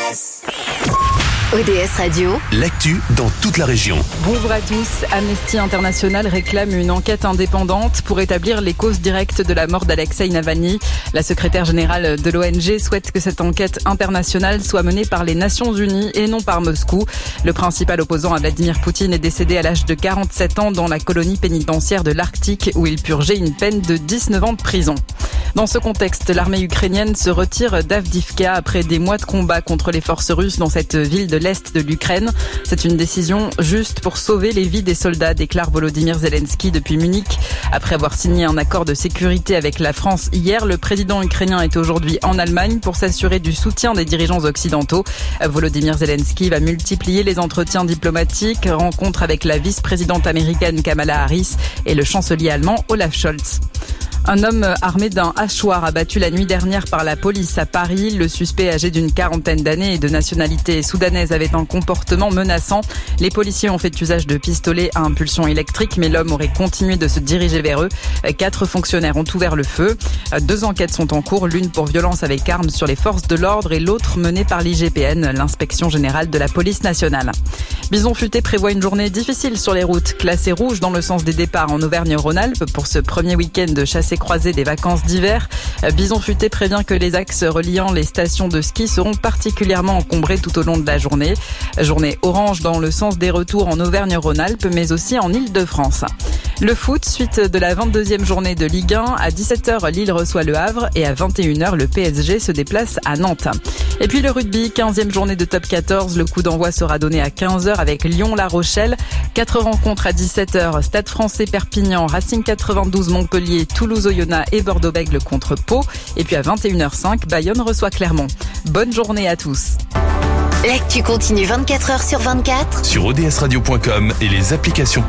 ODS Radio, l'actu dans toute la région. Bonjour à tous. Amnesty International réclame une enquête indépendante pour établir les causes directes de la mort d'Alexeï Navalny. La secrétaire générale de l'ONG souhaite que cette enquête internationale soit menée par les Nations Unies et non par Moscou. Le principal opposant à Vladimir Poutine est décédé à l'âge de 47 ans dans la colonie pénitentiaire de l'Arctique où il purgeait une peine de 19 ans de prison. Dans ce contexte, l'armée ukrainienne se retire d'Avdiivka après des mois de combat contre les forces russes dans cette ville de l'Est de l'Ukraine. C'est une décision juste pour sauver les vies des soldats, déclare Volodymyr Zelensky depuis Munich. Après avoir signé un accord de sécurité avec la France hier, le président ukrainien est aujourd'hui en Allemagne pour s'assurer du soutien des dirigeants occidentaux. Volodymyr Zelensky va multiplier les entretiens diplomatiques, rencontres avec la vice-présidente américaine Kamala Harris et le chancelier allemand Olaf Scholz. Un homme armé d'un hachoir abattu la nuit dernière par la police à Paris. Le suspect âgé d'une quarantaine d'années et de nationalité soudanaise avait un comportement menaçant. Les policiers ont fait usage de pistolets à impulsion électrique, mais l'homme aurait continué de se diriger vers eux. 4 fonctionnaires ont ouvert le feu. 2 enquêtes sont en cours, l'une pour violence avec armes sur les forces de l'ordre et l'autre menée par l'IGPN, l'inspection générale de la police nationale. Bison Futé prévoit une journée difficile sur les routes, classée rouge dans le sens des départs en Auvergne-Rhône-Alpes pour ce premier week-end de chassé-croisé des vacances d'hiver. Bison Futé prévient que les axes reliant les stations de ski seront particulièrement encombrés tout au long de la journée. Journée orange dans le sens des retours en Auvergne-Rhône-Alpes, mais aussi en Île-de-France. Le foot, suite de la 22e journée de Ligue 1. À 17h, Lille reçoit le Havre et à 21h, le PSG se déplace à Nantes. Et puis le rugby, 15e journée de top 14. Le coup d'envoi sera donné à 15h avec Lyon-La Rochelle. 4 rencontres à 17h. Stade Français Perpignan, Racing 92 Montpellier, Toulouse-Oyonnax et Bordeaux-Bègles contre Pau. Et puis à 21h05, Bayonne reçoit Clermont. Bonne journée à tous. l'actu continue 24h sur 24 Sur odsradio.com et les applications